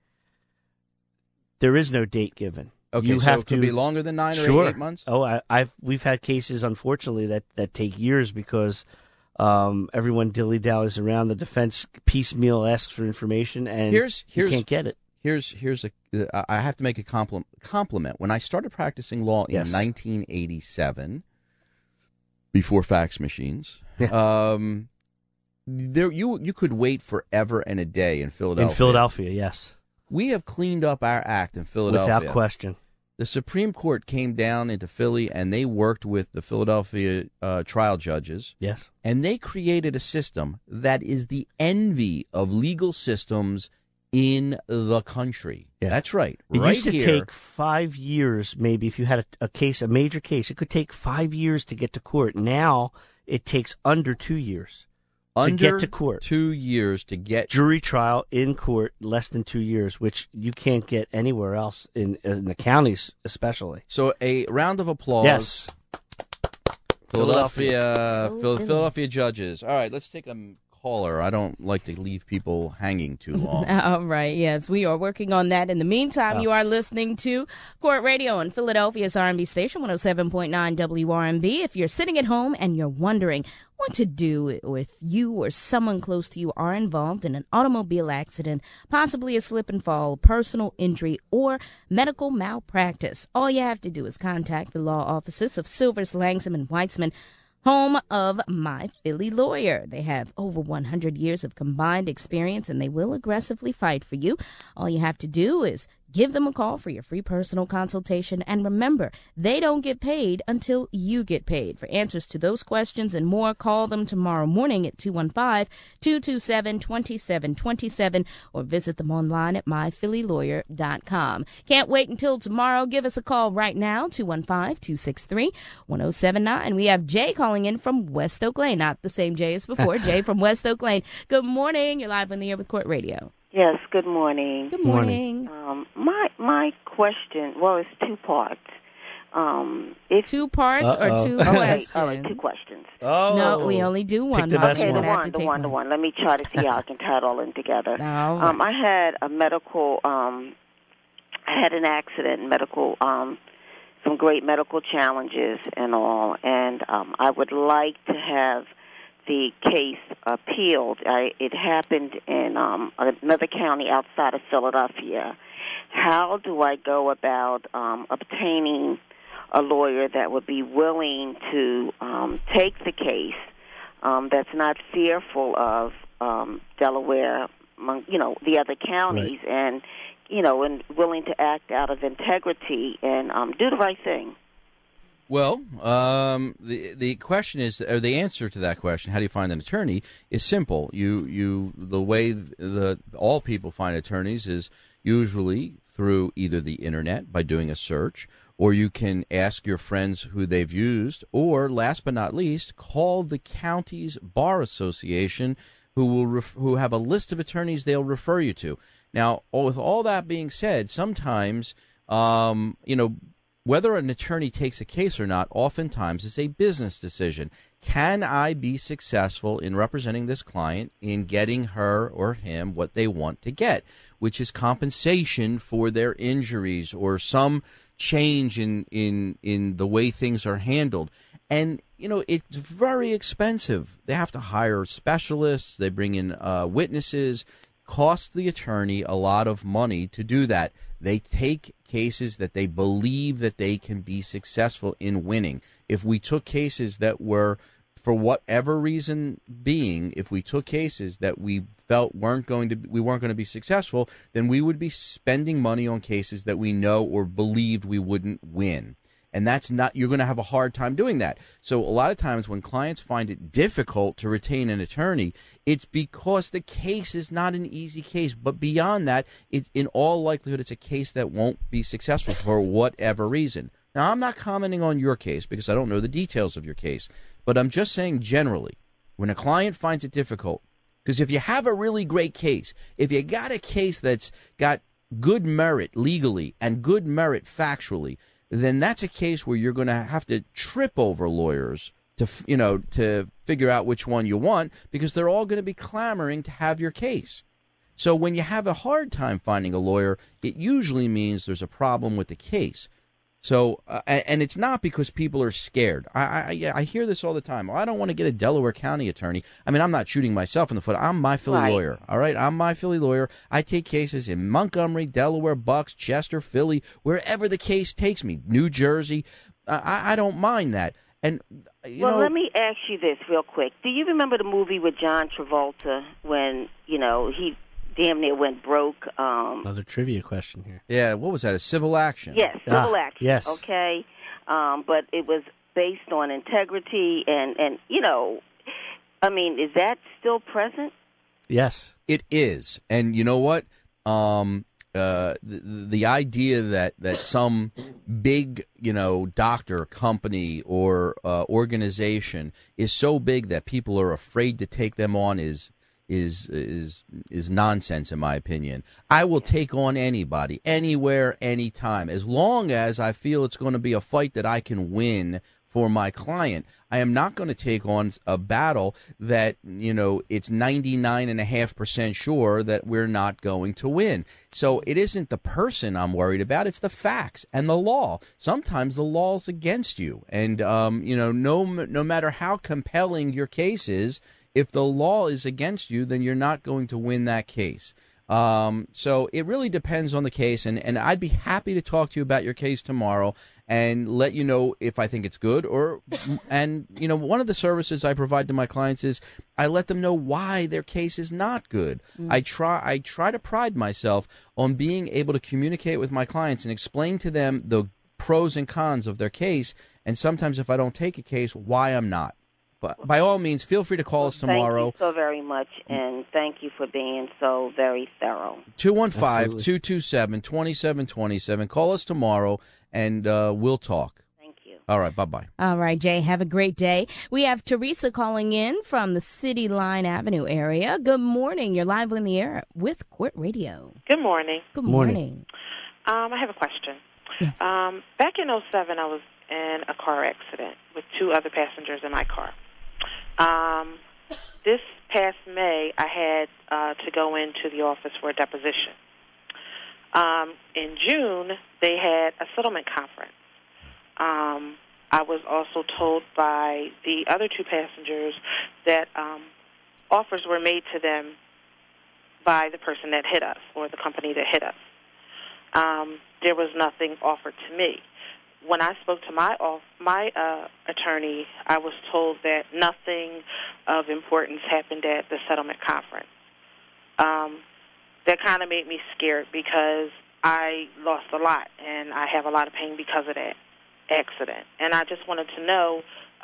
there is no date given. Okay, so it could be longer than 9 or 8 months? Oh, we've had cases, unfortunately, that take years because everyone dilly-dallies around. The defense piecemeal asks for information, and you can't get it. I have to make a compliment. When I started practicing law in 1987, before fax machines, you could wait forever and a day in Philadelphia. In Philadelphia, yes. We have cleaned up our act in Philadelphia. Without question. The Supreme Court came down into Philly, and they worked with the Philadelphia trial judges. Yes. And they created a system that is the envy of legal systems in the country. Yeah. That's right. It used to take 5 years, maybe, if you had a major case. It could take 5 years to get to court. Now it takes under 2 years. To get to court. 2 years to get... Jury trial in court, less than 2 years, which you can't get anywhere else, in the counties especially. So a round of applause. Yes. Philadelphia judges. All right, let's take a caller. I don't like to leave people hanging too long. All right, yes, we are working on that. In the meantime, you are listening to Court Radio on Philadelphia's R&B station, 107.9 WRMB. If you're sitting at home and you're wondering what to do if you or someone close to you are involved in an automobile accident, possibly a slip and fall, personal injury, or medical malpractice, all you have to do is contact the law offices of Silvers, Langsom, and Weitzman, home of My Philly Lawyer. They have over 100 years of combined experience, and they will aggressively fight for you. All you have to do is give them a call for your free personal consultation. And remember, they don't get paid until you get paid. For answers to those questions and more, call them tomorrow morning at 215-227-2727 or visit them online at myphillylawyer.com. Can't wait until tomorrow. Give us a call right now, 215-263-1079. We have Jay calling in from West Oak Lane. Not the same Jay as before. Jay from West Oak Lane. Good morning. You're live on the air with Court Radio. Yes, good morning. Good morning. My question, well, it's two parts. 2 parts or 2 questions? All right, 2 questions. Oh. No, we only do one. Pick the best okay, one. the one. Let me try to see how I can tie it all in together. No. I had a medical, I had an accident, some great medical challenges and all, and I would like to have the case appealed. It happened in another county outside of Philadelphia. How do I go about obtaining a lawyer that would be willing to take the case, that's not fearful of Delaware, among, the other counties, Right. and and willing to act out of integrity and do the right thing. Well, the question is, or the answer to that question, how do you find an attorney, is simple. The way all people find attorneys is usually through either the internet by doing a search, or you can ask your friends who they've used, or last but not least, call the county's bar association, who have a list of attorneys they'll refer you to. Now, with all that being said, sometimes, whether an attorney takes a case or not, oftentimes is a business decision. Can I be successful in representing this client in getting her or him what they want to get, which is compensation for their injuries or some change in the way things are handled? And, it's very expensive. They have to hire specialists. They bring in witnesses. Costs the attorney a lot of money to do that. They take cases that they believe that they can be successful in winning. If we took cases that were, for whatever reason being, if we took cases that we felt we weren't going to be successful, then we would be spending money on cases that we know or believed we wouldn't win. And you're going to have a hard time doing that. So a lot of times when clients find it difficult to retain an attorney, it's because the case is not an easy case. But beyond that, in all likelihood, it's a case that won't be successful for whatever reason. Now, I'm not commenting on your case because I don't know the details of your case. But I'm just saying generally, when a client finds it difficult, because if you have a really great case, if you got a case that's got good merit legally and good merit factually, then that's a case where you're going to have to trip over lawyers to figure out which one you want, because they're all going to be clamoring to have your case. So when you have a hard time finding a lawyer, it usually means there's a problem with the case. So, and it's not because people are scared. I hear this all the time. Well, I don't want to get a Delaware County attorney. I mean, I'm not shooting myself in the foot. I'm my Philly lawyer. All right. I'm my Philly lawyer. I take cases in Montgomery, Delaware, Bucks, Chester, Philly, wherever the case takes me, New Jersey. I don't mind that. And, let me ask you this real quick. Do you remember the movie with John Travolta when, he damn near went broke? Another trivia question here. Yeah, what was that, a civil action? Yes, civil action. Yes. Okay. But it was based on integrity and is that still present? Yes. It is. And you know what? The idea that some big, doctor, company, or organization is so big that people are afraid to take them on is nonsense, in my opinion. I will take on anybody, anywhere, anytime, as long as I feel it's going to be a fight that I can win for my client. I am not going to take on a battle that, it's 99.5% sure that we're not going to win. So it isn't the person I'm worried about. It's the facts and the law. Sometimes the law's against you. And, no matter how compelling your case is, if the law is against you, then you're not going to win that case. So it really depends on the case, and I'd be happy to talk to you about your case tomorrow and let you know if I think it's good. And one of the services I provide to my clients is I let them know why their case is not good. I try to pride myself on being able to communicate with my clients and explain to them the pros and cons of their case, and sometimes if I don't take a case, why I'm not. But by all means, feel free to call us tomorrow. Thank you so very much, and thank you for being so very thorough. 215-227-2727. Call us tomorrow, and we'll talk. Thank you. All right, bye-bye. All right, Jay, have a great day. We have Teresa calling in from the City Line Avenue area. Good morning. You're live on the air with Court Radio. Good morning. Good morning. I have a question. Yes. Back in 2007, I was in a car accident with two other passengers in my car. This past May, I had to go into the office for a deposition. In June, they had a settlement conference. I was also told by the other two passengers that offers were made to them by the person that hit us or the company that hit us. There was nothing offered to me. when I spoke to my attorney, I was told that nothing of importance happened at the settlement conference. That kind of made me scared because I lost a lot, and I have a lot of pain because of that accident. And I just wanted to know,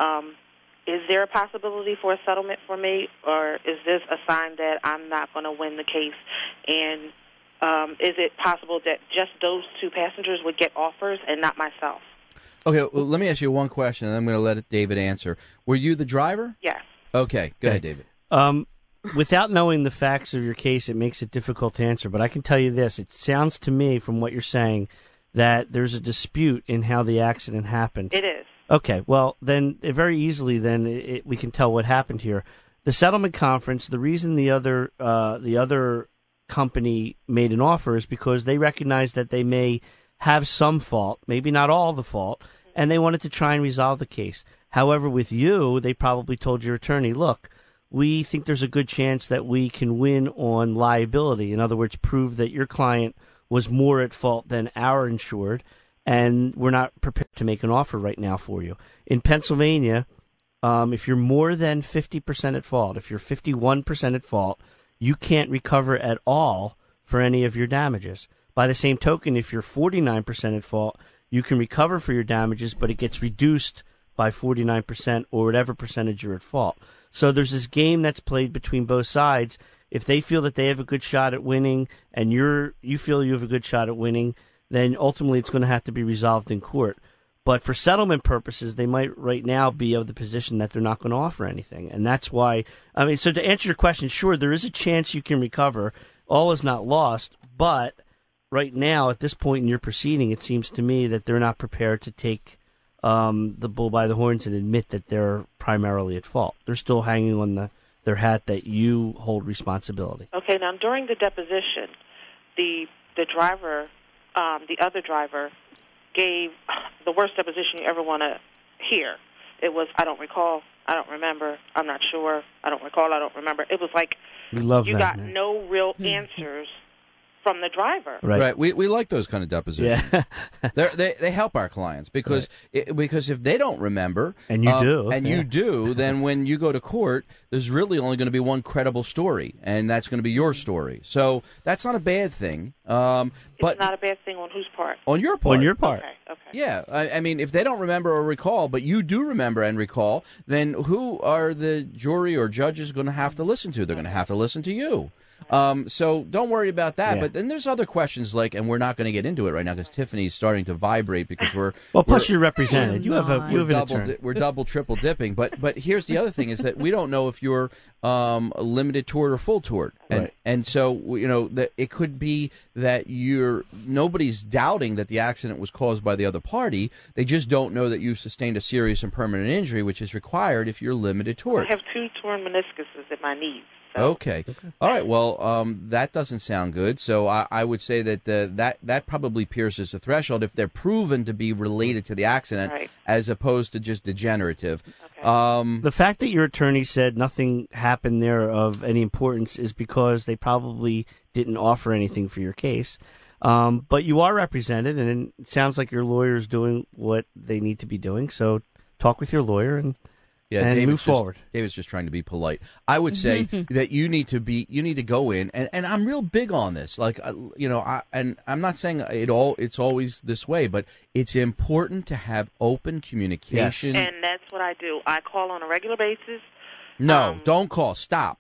is there a possibility for a settlement for me, or is this a sign that I'm not going to win the case? And is it possible that just those two passengers would get offers and not myself? Okay, well, let me ask you one question, and I'm going to let David answer. Were you the driver? Yes. Okay, go ahead, David. Without knowing the facts of your case, it makes it difficult to answer. But I can tell you this. It sounds to me, from what you're saying, that there's a dispute in how the accident happened. It is. Okay, well, then very easily we can tell what happened here. The settlement conference, the reason the other company made an offer is because they recognized that they may have some fault, maybe not all the fault, and they wanted to try and resolve the case. However, with you, they probably told your attorney, look, we think there's a good chance that we can win on liability. In other words, prove that your client was more at fault than our insured, and we're not prepared to make an offer right now for you. In Pennsylvania, if you're more than 50% at fault, if you're 51% at fault, you can't recover at all for any of your damages. By the same token, if you're 49% at fault, you can recover for your damages, but it gets reduced by 49% or whatever percentage you're at fault. So there's this game that's played between both sides. If they feel that they have a good shot at winning and you feel you have a good shot at winning, then ultimately it's going to have to be resolved in court. But for settlement purposes, they might right now be of the position that they're not going to offer anything. And that's why, so to answer your question, sure, there is a chance you can recover. All is not lost. But right now, at this point in your proceeding, it seems to me that they're not prepared to take the bull by the horns and admit that they're primarily at fault. They're still hanging on their hat that you hold responsibility. Okay, now during the deposition, the driver, the other driver, gave the worst deposition you ever want to hear. It was, I don't recall, I don't remember, I'm not sure, I don't recall, I don't remember. It was like we love you that, got man. no real answers from the driver. Right. We like those kind of depositions. Yeah. they help our clients because because if they don't remember and you do, you do, then when you go to court, there's really only going to be one credible story, and that's going to be your story. So that's not a bad thing. But it's not a bad thing on whose part? On your part. On your part. Okay. Yeah. I mean, if they don't remember or recall, but you do remember and recall, then who are the jury or judges going to have to listen to? They're going to have to listen to you. So don't worry about that. Yeah. But then there's other questions like, and we're not going to get into it right now because Tiffany's starting to vibrate because plus you're represented. You have an attorney. We're double, triple dipping. But here's the other thing is that we don't know if you're a limited tort or full tort, and so that it could be that nobody's doubting that the accident was caused by the other party. They just don't know that you've sustained a serious and permanent injury, which is required if you're limited tort. I have 2 torn meniscuses in my knees. Okay. All right. Well, that doesn't sound good. So I would say that that probably pierces the threshold if they're proven to be related to the accident as opposed to just degenerative. Okay. The fact that your attorney said nothing happened there of any importance is because they probably didn't offer anything for your case. But you are represented, and it sounds like your lawyer's doing what they need to be doing. So talk with your lawyer and move forward. David's just trying to be polite. I would say that you need to go in, and I'm real big on this. Like, and I'm not saying it's always this way, but it's important to have open communication. Yes. And that's what I do. I call on a regular basis. No, don't call. Stop.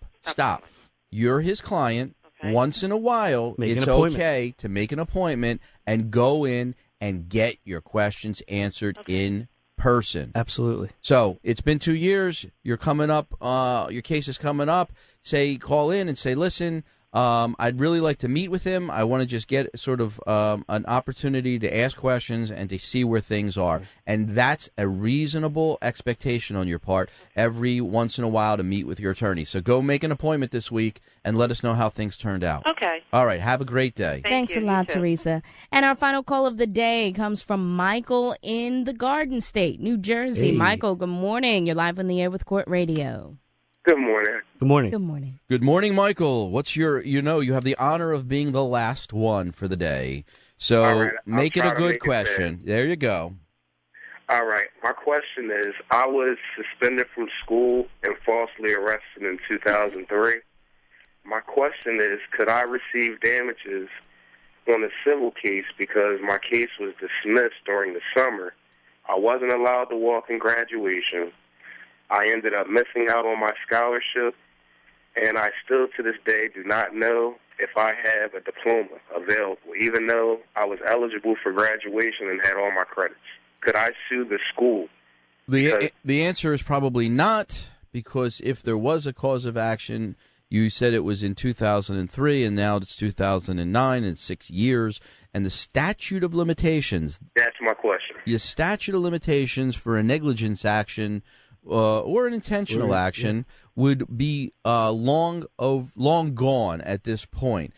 You're his client. Okay. Once in a while, it's okay to make an appointment and go in and get your questions answered in person. Absolutely. So it's been 2 years. You're coming up. Your case is coming up. Call in and say, listen, I'd really like to meet with him. I want to just get sort of an opportunity to ask questions and to see where things are. And that's a reasonable expectation on your part every once in a while to meet with your attorney. So go make an appointment this week and let us know how things turned out. Okay. All right. Have a great day. Thanks a lot, Teresa. And our final call of the day comes from Michael in the Garden State, New Jersey. Hey. Michael, good morning. You're live on the air with Court Radio. Good morning. Good morning. Good morning. Good morning, Michael. What's you have the honor of being the last one for the day. So make it a good question. There you go. All right. My question is, I was suspended from school and falsely arrested in 2003. My question is, could I receive damages on a civil case because my case was dismissed during the summer? I wasn't allowed to walk in graduation. I ended up missing out on my scholarship, and I still to this day do not know if I have a diploma available, even though I was eligible for graduation and had all my credits. Could I sue the school? The answer is probably not, because if there was a cause of action, you said it was in 2003, and now it's 2009, and 6 years. And the statute of limitations. That's my question. The statute of limitations for a negligence action or an intentional action would be long gone at this point.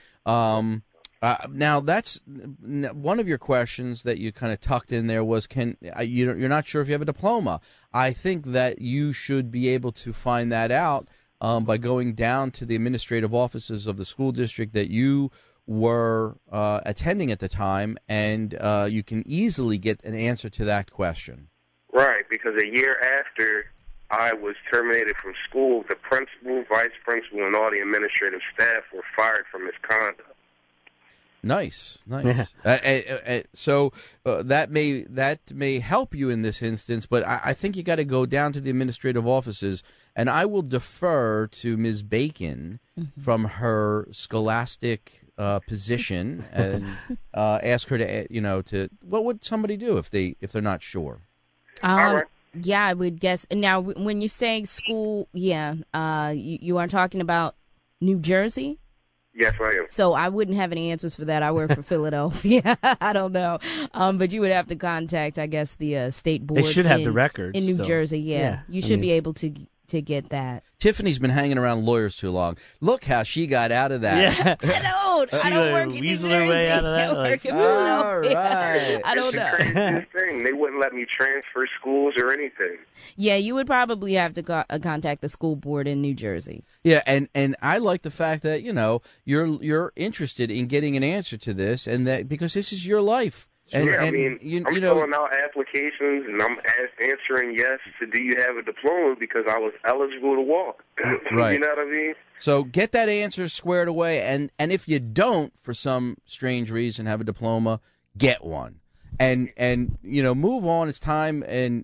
Now, that's one of your questions that you kind of tucked in there was, you're not sure if you have a diploma. I think that you should be able to find that out by going down to the administrative offices of the school district that you were attending at the time, and you can easily get an answer to that question. Right, because a year after I was terminated from school, the principal, vice principal, and all the administrative staff were fired for misconduct. Nice. So that may help you in this instance, but I think you got to go down to the administrative offices, and I will defer to Ms. Bacon from her scholastic position and ask her to what would somebody do if they're not sure? Yeah, I would guess. Now, when you're saying school, you are talking about New Jersey? Yes, I am. So I wouldn't have any answers for that. I work for Philadelphia. I don't know. But you would have to contact, I guess, the state board. They should have the records in New still. Jersey. Yeah, you should be able to get that. Tiffany's been hanging around lawyers too long. Look how she got out of that. Yeah. I don't work in New Jersey. Way out of that, I work in Philadelphia. Right. I don't know. It's the craziest thing. They wouldn't let me transfer schools or anything. Yeah, you would probably have to contact the school board in New Jersey. Yeah, and I like the fact that you're interested in getting an answer to this, and that because this is your life. And, I'm filling out applications, and I'm answering yes to do you have a diploma because I was eligible to walk. Right. You know what I mean? So get that answer squared away, and if you don't, for some strange reason, have a diploma, get one. And move on. It's time, and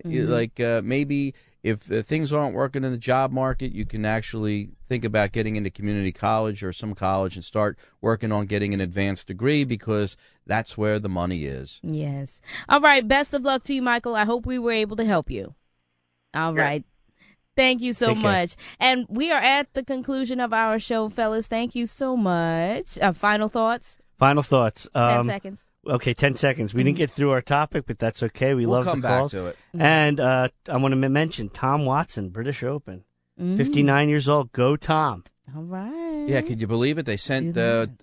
maybe if things aren't working in the job market, you can actually think about getting into community college or some college and start working on getting an advanced degree, because that's where the money is. Yes. All right. Best of luck to you, Michael. I hope we were able to help you. All right. Thank you so much. And we are at the conclusion of our show, fellas. Thank you so much. Final thoughts? 10 seconds. Okay, 10 seconds. We didn't get through our topic, but that's okay. We'll love the calls. Back to it. And I want to mention Tom Watson, British Open. 59 years old. Go Tom. All right. Yeah, could you believe it? They sent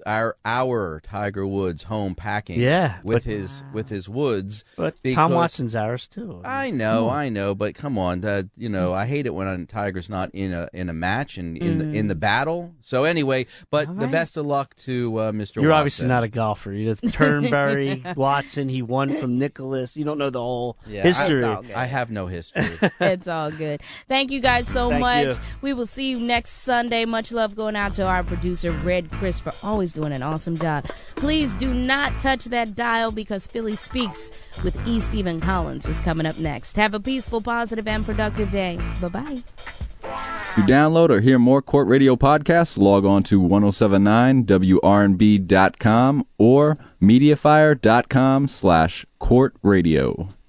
our Tiger Woods home packing. Yeah, with his woods. But Tom Watson's ours too. I know, but come on, I hate it when Tiger's not in a match and in the battle. So anyway, but the best of luck to Mr. Watson. You're obviously not a golfer. You're just Turnberry, Watson. He won from Nicholas. You don't know the whole history. I have no history. It's all good. Thank you guys so much. We will see you next Sunday. Much love going out to our producer, Red Chris, for always doing an awesome job. Please do not touch that dial, because Philly Speaks with E. Stephen Collins is coming up next. Have a peaceful, positive, and productive day. Bye-bye. To download or hear more Court Radio podcasts, log on to 1079wrnb.com or mediafire.com/courtradio.